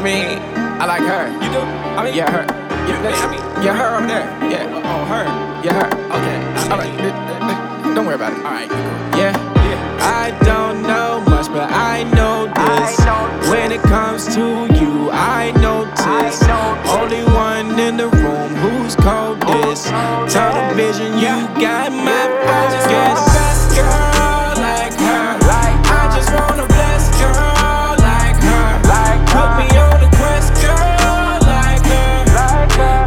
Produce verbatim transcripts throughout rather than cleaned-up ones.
mean, I like her. You do? I mean, Yeah, her. you, Yeah, I mean, yeah, her over there. Yeah, oh, her. yeah, her. Okay. All right, uh, uh, don't worry about it. All right, cool. Yeah. Yeah. I don't know much, but I know this. When it comes to you, I notice. Only one in the room who's coldest. Television, you got my focus. Best girl like her. I just want a blessed girl like her. Put me on a quest, girl like her. Like her,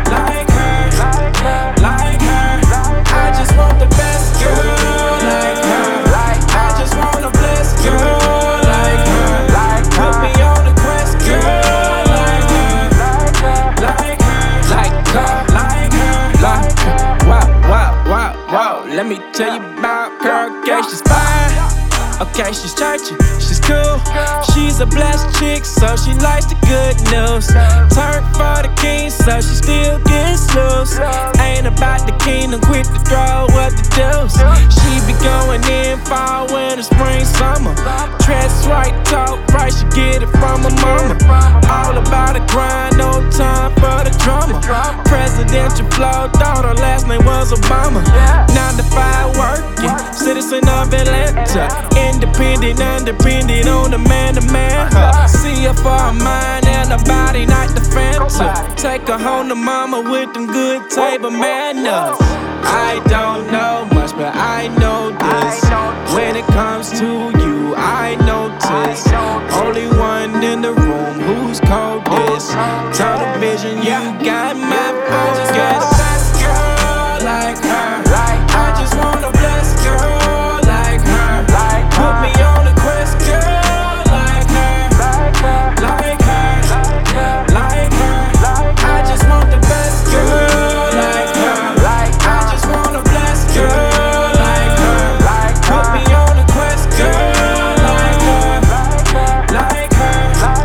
like her. I just want the best girl like her. I just want a blessed girl like her. Put me on a quest, girl like her. Like her, like her, like her, like her. Wow, wow, wow, wow. Let me tell you about girl. Okay, she's fine. Okay, she's churchy, she's cool. She's a blessed chick, so she likes the good news. Turn for the king, so she still gets loose. Ain't about the kingdom, quit to throw what the deuce. She be going in fall, winter, spring, summer. Dress right, talk right, she get it from her mama. All about the grind, no time for the drama. Presidential flow, thought her last name was Obama. Nine to five working, citizen of Atlanta. Independent, undependent on the man to man. Huh. See her for her mind and her body, not the Fanta. Take her home to mama with them good table manners. I don't know much, but I know this. When it comes to you, I notice. Only one in the room who's coldest. Television, you got my focus. Best girl like her. I just want a blessed girl like her. Put me on a quest, girl like her. Like her, like her. I just want the best girl like her. I just want a blessed girl like her. Put me on a quest, girl like her. Like her,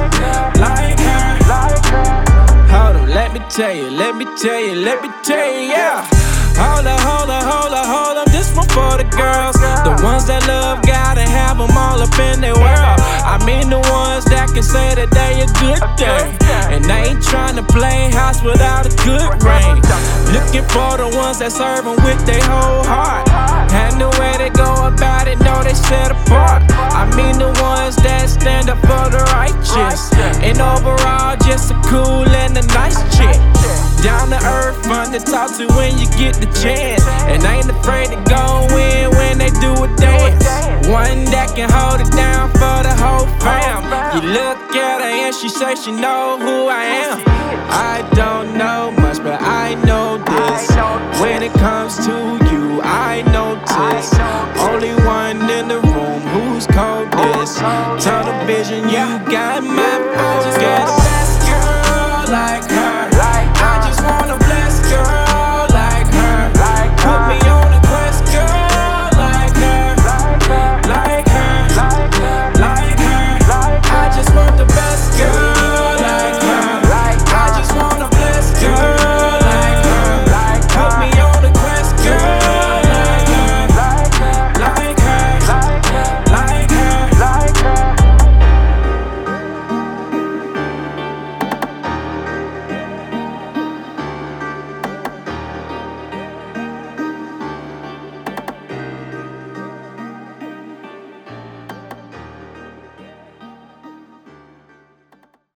like her. Hold on, let me tell you, let me tell you, let me tell you, yeah. Hold up, hold up, hold up, hold up. This one for the girls, the ones that love gotta have them all up in their world. I mean the ones that can say that they a good day, and they ain't tryna play house without a good ring. Looking for the ones that serve them with their whole heart, and the way they go about it, know they set apart. I mean the ones that stand up for the righteous, and overall just a cool and a nice chick. Down to earth, fun to talk to when you get the chance, and ain't afraid to go in when they do a dance. One that can hold it down for the whole fam. You look at her and she say she know who I am. I don't know much, but I know this. When it comes to you, I notice. Only one in the room who's coldest. Television, you got my